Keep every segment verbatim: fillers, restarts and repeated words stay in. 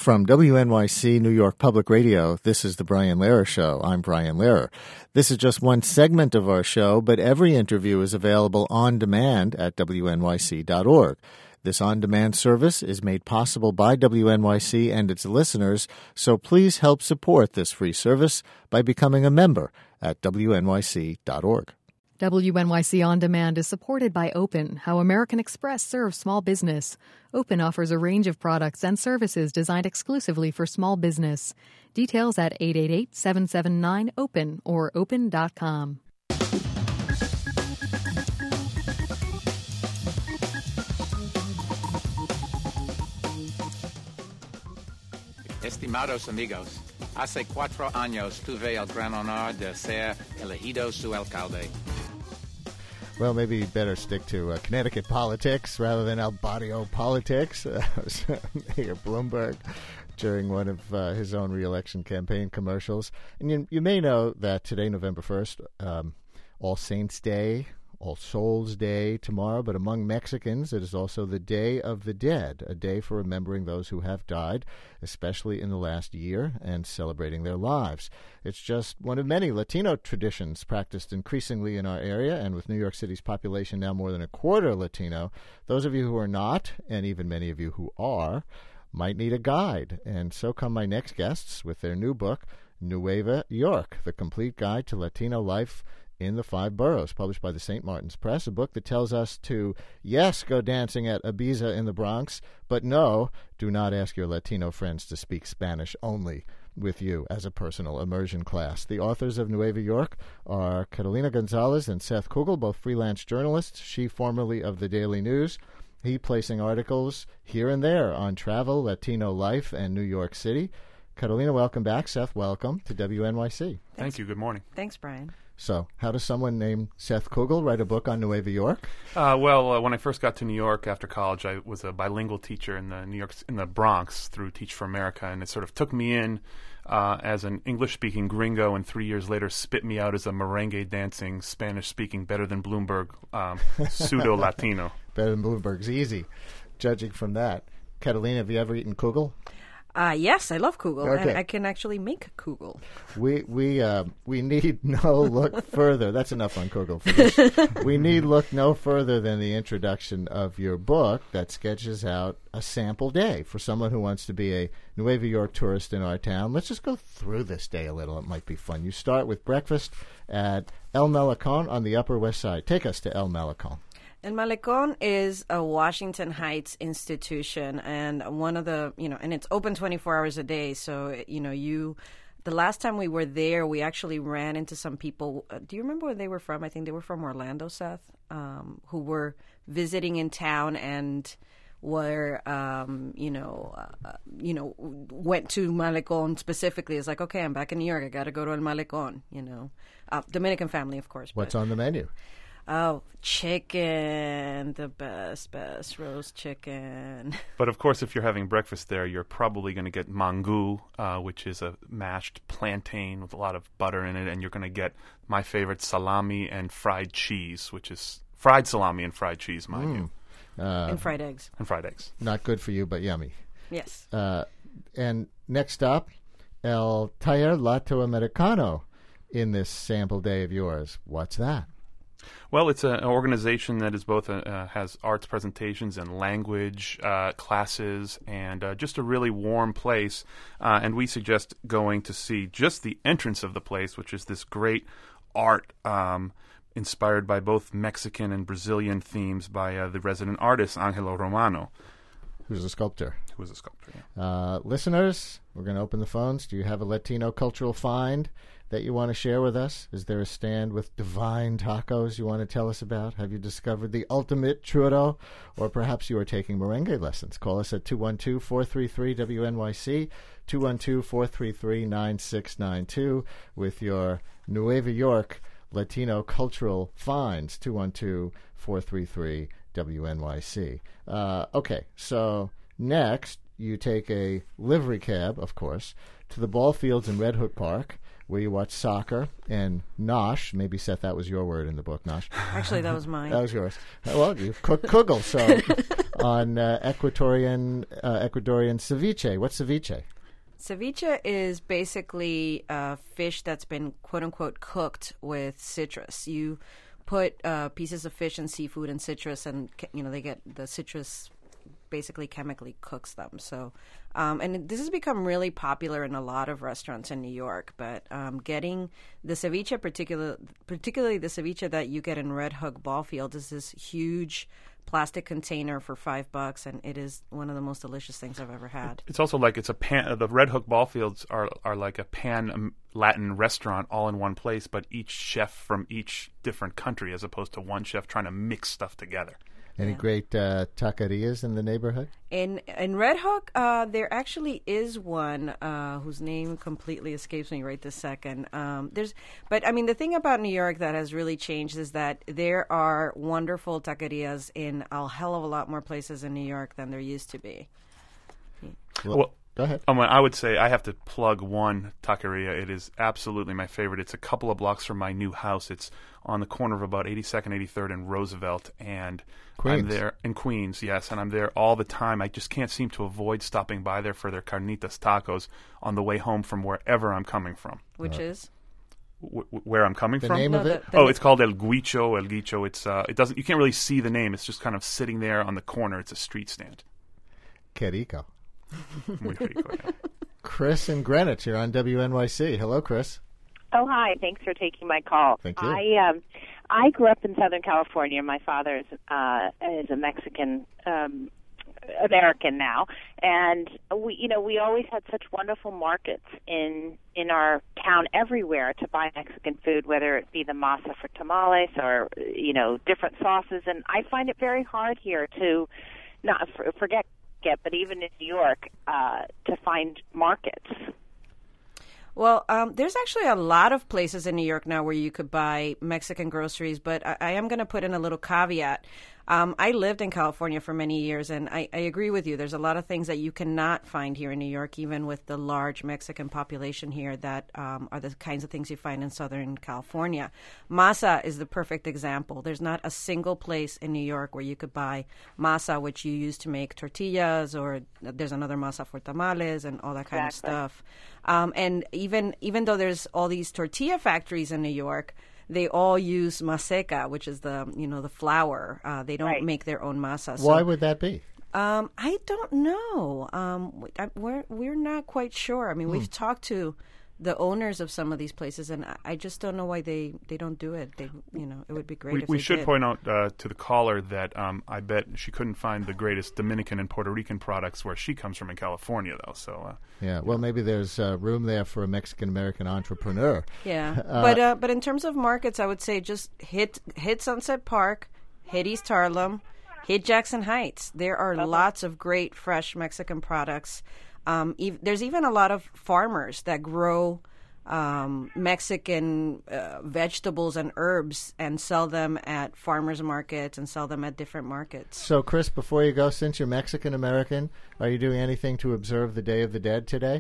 From W N Y C New York Public Radio, this is The Brian Lehrer Show. I'm Brian Lehrer. This is just one segment of our show, but every interview is available on demand at W N Y C dot org. This on-demand service is made possible by W N Y C and its listeners, so please help support this free service by becoming a member at W N Y C dot org. W N Y C On Demand is supported by Open, how American Express serves small business. Open offers a range of products and services designed exclusively for small business. Details at eight eight eight, seven seven nine, OPEN or open dot com. Estimados amigos, hace cuatro años tuve el gran honor de ser elegido su alcalde. Well, maybe you better stick to uh, Connecticut politics rather than El Barrio politics. Uh, Mayor Bloomberg during one of uh, his own re-election campaign commercials. And you, you may know that today, November first, um, All Saints Day, All Souls Day tomorrow, but among Mexicans, it is also the Day of the Dead, a day for remembering those who have died, especially in the last year, and celebrating their lives. It's just one of many Latino traditions practiced increasingly in our area, and with New York City's population now more than a quarter Latino, those of you who are not, and even many of you who are, might need a guide. And so come my next guests with their new book, Nueva York, The Complete Guide to Latino Life in the Five Boroughs, published by the Saint Martin's Press, a book that tells us to, yes, go dancing at Ibiza in the Bronx, but no, do not ask your Latino friends to speak Spanish only with you as a personal immersion class. The authors of Nueva York are Catalina Gonzalez and Seth Kugel, both freelance journalists, she formerly of the Daily News, he placing articles here and there on travel, Latino life, and New York City. Catalina, welcome back. Seth, welcome to W N Y C. Thank you. Good morning. Thanks, Brian. So, how does someone named Seth Kugel write a book on Nueva York? Uh, well, uh, when I first got to New York after college, I was a bilingual teacher in the New York in the Bronx through Teach for America, and it sort of took me in uh, as an English-speaking gringo, and three years later spit me out as a merengue-dancing, Spanish-speaking, better than Bloomberg um, pseudo-Latino. Better than Bloomberg's easy, judging from that. Catalina, have you ever eaten kugel? Uh, yes, I love kugel, Okay. and I can actually make kugel. We we uh, we need no look further. That's enough on kugel for this. We need look no further than the introduction of your book that sketches out a sample day for someone who wants to be a Nueva York tourist in our town. Let's just go through this day a little. It might be fun. You start with breakfast at El Malecon on the Upper West Side. Take us to El Malecon. El Malecon is a Washington Heights institution, and one of the, you know, and it's open twenty-four hours a day. So, you know, you, the last time we were there, we actually ran into some people. Uh, do you remember where they were from? I think they were from Orlando, Seth, um, who were visiting in town and were, um, you know, uh, you know, went to Malecon specifically. It's like, okay, I'm back in New York. I got to go to El Malecon, you know. Uh, Dominican family, of course. What's but, on the menu? Oh, chicken, the best, best roast chicken. But, of course, if you're having breakfast there, you're probably going to get mangu, uh, which is a mashed plantain with a lot of butter in it, and you're going to get my favorite salami and fried cheese, which is fried salami and fried cheese, mind Mm. you. Uh, and fried eggs. And fried eggs. Not good for you, but yummy. Yes. Uh, and next up, El Taller Latinoamericano in this sample day of yours. What's that? Well, it's a, an organization that is both a, uh, has arts presentations and language uh, classes, and uh, just a really warm place. Uh, and we suggest going to see just the entrance of the place, which is this great art um, inspired by both Mexican and Brazilian themes by uh, the resident artist Angelo Romano, Who's a sculptor. who is a sculptor. Yeah. Uh, listeners, we're going to open the phones. Do you have a Latino cultural find that you want to share with us? Is there a stand with divine tacos you want to tell us about? Have you discovered the ultimate churro? Or perhaps you are taking merengue lessons. Call us at two one two, four three three, W N Y C, two one two, four three three, nine six nine two with your Nueva York Latino cultural finds, two one two, four three three, W N Y C. Uh, okay, so next you take a livery cab, of course, to the ball fields in Red Hook Park, where you watch soccer, and nosh, maybe, Seth, that was your word in the book, nosh. Actually, that was mine. That was yours. Well, you cook kugel, so on uh, Ecuadorian, uh, Ecuadorian ceviche. What's ceviche? Ceviche is basically a fish that's been, quote-unquote, cooked with citrus. You put uh, pieces of fish and seafood and citrus, and, you know, they get the citrus basically chemically cooks them. So, um, and this has become really popular in a lot of restaurants in New York. But um, getting the ceviche, particular, particularly the ceviche that you get in Red Hook Ballfield, is this huge plastic container for five bucks, and it is one of the most delicious things I've ever had. It's also like it's a pan. The Red Hook Ballfields are are like a pan Latin restaurant all in one place, but each chef from each different country, as opposed to one chef trying to mix stuff together. Any yeah. great uh, taquerias in the neighborhood? In in Red Hook, uh, there actually is one uh, whose name completely escapes me right this second. Um, there's, but I mean, the thing about New York that has really changed is that there are wonderful taquerias in a hell of a lot more places in New York than there used to be. Well, well go ahead. Um, I would say I have to plug one taqueria. It is absolutely my favorite. It's a couple of blocks from my new house. It's on the corner of about eighty-second, eighty-third, and Roosevelt, and Queens. I'm there in Queens, yes, and I'm there all the time. I just can't seem to avoid stopping by there for their carnitas tacos on the way home from wherever I'm coming from. Which uh, is w- where I'm coming the from. The name no, of the, it? the oh, na- it's called El Guicho. El Guicho. It's uh, it doesn't. You can't really see the name. It's just kind of sitting there on the corner. It's a street stand. Que rico. Muy rico, yeah. Chris in Greenwich, you're on W N Y C. Hello, Chris. Oh, hi. Thanks for taking my call. Thank you. I um, I grew up in Southern California. My father is, uh, is a Mexican um, American now, and we, you know, we always had such wonderful markets in in our town everywhere to buy Mexican food, whether it be the masa for tamales or you know different sauces. And I find it very hard here to not forget, but even in New York, uh, to find markets. Well, um, there's actually a lot of places in New York now where you could buy Mexican groceries, but I, I am going to put in a little caveat. Um, I lived in California for many years, and I, I agree with you. There's a lot of things that you cannot find here in New York, even with the large Mexican population here, that um, are the kinds of things you find in Southern California. Masa is the perfect example. There's not a single place in New York where you could buy masa, which you use to make tortillas, or there's another masa for tamales and all that kind Exactly. of stuff. Um, and even even though there's all these tortilla factories in New York, they all use maseca, which is the you know the flour. Uh, they don't Right. make their own masa. Why So, would that be? um, I don't know. Um, we- I, we're we're not quite sure. I mean, Hmm. we've talked to the owners of some of these places, and I, I just don't know why they, they don't do it. They you know it would be great We, if we they should did. point out uh, to the caller that um, I bet she couldn't find the greatest Dominican and Puerto Rican products where she comes from in California, though. So uh, Yeah, well, maybe there's uh, room there for a Mexican-American entrepreneur. Yeah, but uh, but in terms of markets, I would say just hit hit Sunset Park, hit East Harlem, hit Jackson Heights. There are lots of great fresh Mexican products. Um, ev- there's even a lot of farmers that grow um, Mexican uh, vegetables and herbs and sell them at farmers markets and sell them at different markets. So, Chris, before you go, since you're Mexican-American, are you doing anything to observe the Day of the Dead today?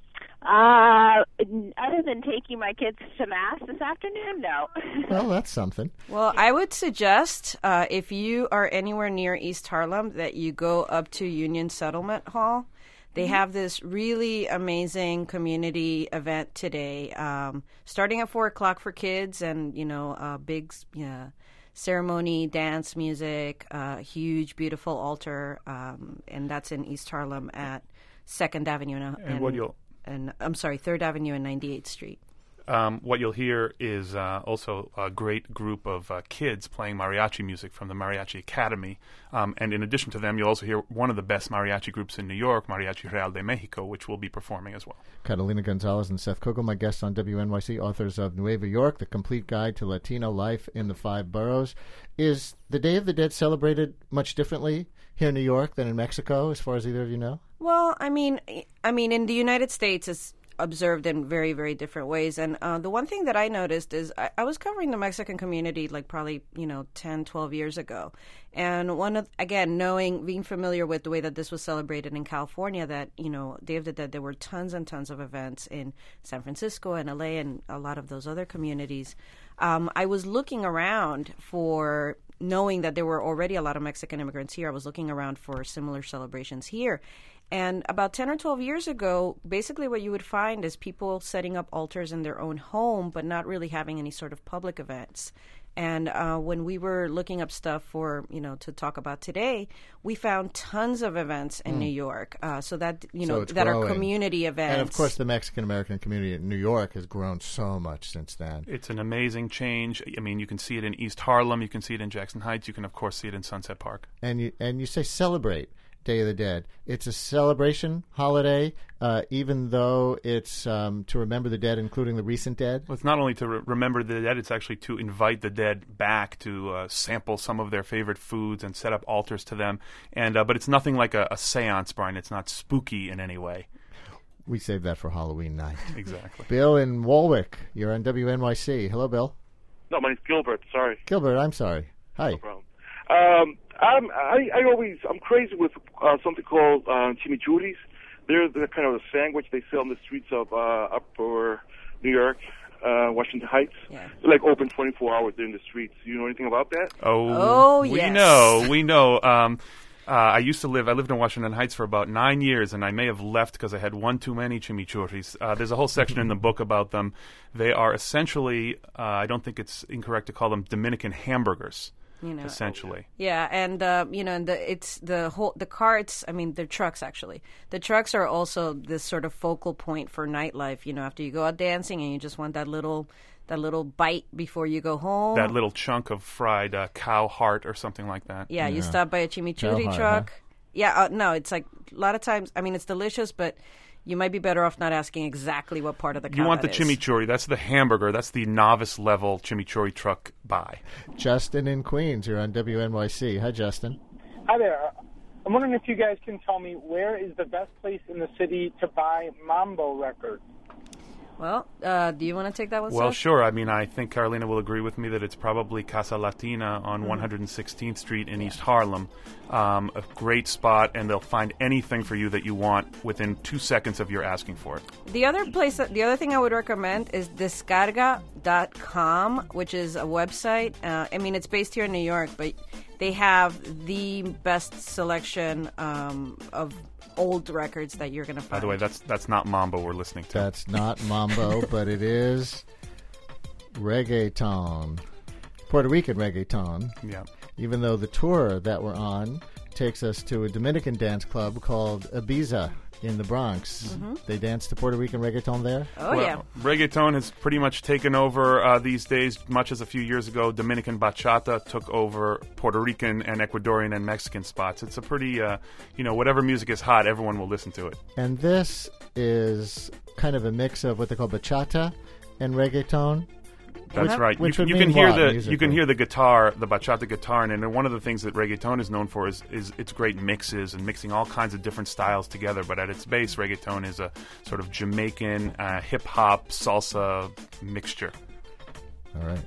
Uh, other than taking my kids to mass this afternoon, no. Well, that's something. Well, I would suggest uh, if you are anywhere near East Harlem that you go up to Union Settlement Hall. They have this really amazing community event today, um, starting at four o'clock for kids, and you know, a big yeah, ceremony, dance, music, uh, huge, beautiful altar, um, and that's in East Harlem at Second Avenue and, And what you'll- and I'm sorry, Third Avenue and ninety-eighth Street. Um, what you'll hear is uh, also a great group of uh, kids playing mariachi music from the Mariachi Academy. Um, and in addition to them, you'll also hear one of the best mariachi groups in New York, Mariachi Real de Mexico, which will be performing as well. Catalina Gonzalez and Seth Kugel, my guests on W N Y C, authors of Nueva York, The Complete Guide to Latino Life in the Five Boroughs. Is the Day of the Dead celebrated much differently here in New York than in Mexico, as far as either of you know? Well, I mean, I mean, in the United States, it's observed in very, very different ways. And uh, the one thing that I noticed is I, I was covering the Mexican community like probably, you know, ten, twelve years ago. And one of, again, knowing, being familiar with the way that this was celebrated in California, that, you know, Day of the Dead, there were tons and tons of events in San Francisco and L A and a lot of those other communities. Um, I was looking around for, knowing that there were already a lot of Mexican immigrants here, I was looking around for similar celebrations here. And about ten or twelve years ago, basically what you would find is people setting up altars in their own home, but not really having any sort of public events. And uh, when we were looking up stuff for, you know, to talk about today, we found tons of events in mm. New York. Uh, so that, you know, so that growing. are community events. And of course, the Mexican-American community in New York has grown so much since then. It's an amazing change. I mean, you can see it in East Harlem. You can see it in Jackson Heights. You can, of course, see it in Sunset Park. And you, and you say celebrate Day of the Dead. It's a celebration holiday, uh, even though it's um, to remember the dead, including the recent dead. Well, it's not only to re- remember the dead, it's actually to invite the dead back to uh, sample some of their favorite foods and set up altars to them. And uh, but it's nothing like a, a seance, Brian. It's not spooky in any way. We saved that for Halloween night. Exactly. Bill in Warwick, you're on W N Y C. Hello, Bill. No, my name's Gilbert. Sorry. Gilbert, I'm sorry. Hi. No problem. Um, I'm, I, I always, I'm crazy with uh, something called uh, chimichurris. They're the kind of a sandwich they sell on the streets of uh, upper New York, uh, Washington Heights. Yeah. They're like open twenty-four hours. They're in the streets. Do you know anything about that? Oh, oh we yes. know. We know. Um, uh, I used to live, I lived in Washington Heights for about nine years, and I may have left because I had one too many chimichurris. Uh, there's a whole section in the book about them. They are essentially, uh, I don't think it's incorrect to call them Dominican hamburgers. You know, essentially, yeah, and uh, you know, and the it's the whole the carts. I mean, the trucks actually. The trucks are also this sort of focal point for nightlife. You know, after you go out dancing and you just want that little that little bite before you go home. That little chunk of fried uh, cow heart or something like that. Yeah, yeah. you stop by a chimichurri heart, truck. Huh? Yeah, uh, no, it's like a lot of times. I mean, it's delicious, but you might be better off not asking exactly what part of the cow You want the that chimichurri. That's the hamburger. That's the novice level chimichurri truck buy. Justin in Queens, you're on W N Y C. Hi, Justin. Hi there. I'm wondering if you guys can tell me where is the best place in the city to buy Mambo records? Well, uh, do you want to take that one, Well, Seth? sure. I mean, I think Carolina will agree with me that it's probably Casa Latina on Mm-hmm. one hundred sixteenth Street in East Harlem. Um, a great spot, and they'll find anything for you that you want within two seconds of your asking for it. The other place, that, the other thing I would recommend is descarga dot com, which is a website. Uh, I mean, it's based here in New York, but they have the best selection um, of old records that you're going to find. By the way, that's that's not Mambo we're listening to. That's not Mambo, but it is reggaeton. Puerto Rican reggaeton. Yeah. Even though the tour that we're on takes us to a Dominican dance club called Ibiza in the Bronx. Mm-hmm. They dance to Puerto Rican reggaeton there? Oh, well, yeah. Reggaeton has pretty much taken over uh, these days, much as a few years ago, Dominican bachata took over Puerto Rican and Ecuadorian and Mexican spots. It's a pretty, uh, you know, whatever music is hot, everyone will listen to it. And this is kind of a mix of what they call bachata and reggaeton. That's which, right. Which you, would you mean can hear what, the musically? you can hear the guitar, the bachata guitar, and, and one of the things that reggaeton is known for is is its great mixes and mixing all kinds of different styles together. But at its base, reggaeton is a sort of Jamaican uh, hip hop salsa mixture. All right.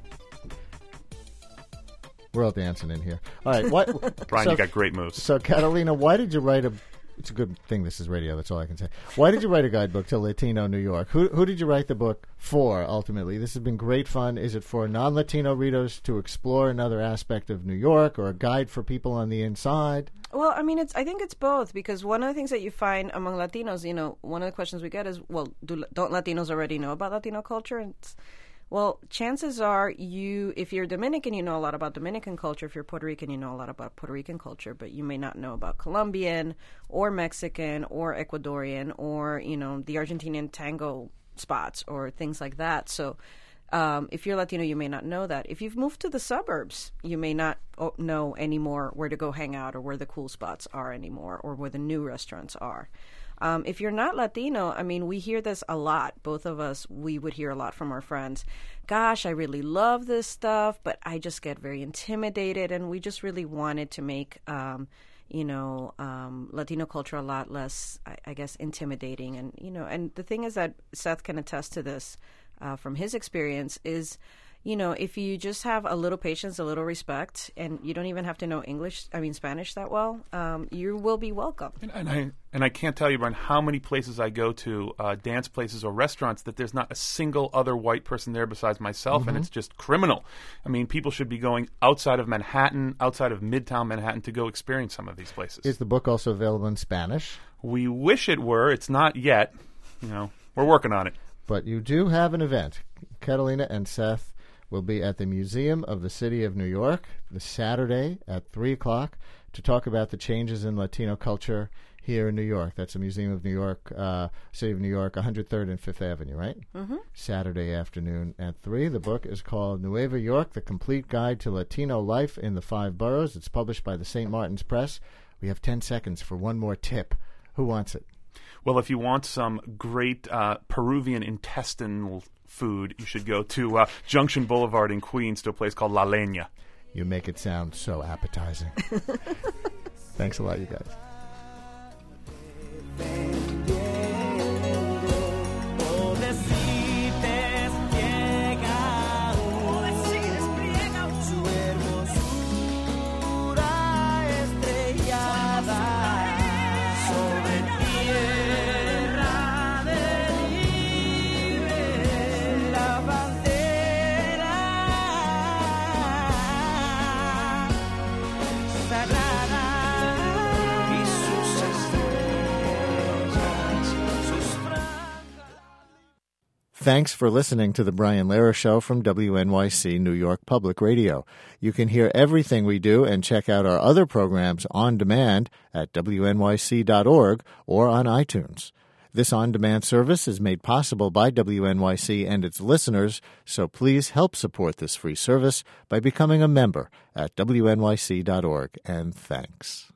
We're all dancing in here. All right. What, Brian, so, you got great moves. So, Catalina, why did you write a... It's a good thing this is radio. That's all I can say. Why did you write a guidebook to Latino New York? Who who did you write the book for, ultimately? This has been great fun. Is it for non-Latino readers to explore another aspect of New York, or a guide for people on the inside? Well, I mean, it's. I think it's both, because one of the things that you find among Latinos, you know, one of the questions we get is, well, do, don't Latinos already know about Latino culture? And it's, well, chances are you, if you're Dominican, you know a lot about Dominican culture. If you're Puerto Rican, you know a lot about Puerto Rican culture, but you may not know about Colombian or Mexican or Ecuadorian or, you know, the Argentinian tango spots or things like that. So um, if you're Latino, you may not know that. If you've moved to the suburbs, you may not know anymore where to go hang out or where the cool spots are anymore or where the new restaurants are. Um, if you're not Latino, I mean, we hear this a lot. Both of us, we would hear a lot from our friends. Gosh, I really love this stuff, but I just get very intimidated. And we just really wanted to make, um, you know, um, Latino culture a lot less, I, I guess, intimidating. And, you know, and the thing is that Seth can attest to this uh, from his experience is, you know, if you just have a little patience, a little respect, and you don't even have to know English, I mean Spanish that well, um, you will be welcome. And, and I and I can't tell you, Brian, how many places I go to, uh, dance places or restaurants, that there's not a single other white person there besides myself, mm-hmm. and it's just criminal. I mean, people should be going outside of Manhattan, outside of Midtown Manhattan, to go experience some of these places. Is the book also available in Spanish? We wish it were. It's not yet. You know, we're working on it. But you do have an event. Catalina and Seth will be at the Museum of the City of New York this Saturday at three o'clock to talk about the changes in Latino culture here in New York. That's the Museum of New York, uh, City of New York, one hundred third and fifth Avenue, right? Mm-hmm. Saturday afternoon at three. The book is called Nueva York, The Complete Guide to Latino Life in the Five Boroughs. It's published by the Saint Martin's Press. We have ten seconds for one more tip. Who wants it? Well, if you want some great uh, Peruvian intestinal food, you should go to uh, Junction Boulevard in Queens to a place called La Leña. You make it sound so appetizing. Thanks a lot, you guys. Thanks for listening to The Brian Lehrer Show from W N Y C New York Public Radio. You can hear everything we do and check out our other programs on demand at W N Y C dot org or on iTunes. This on-demand service is made possible by W N Y C and its listeners, so please help support this free service by becoming a member at W N Y C dot org, and thanks.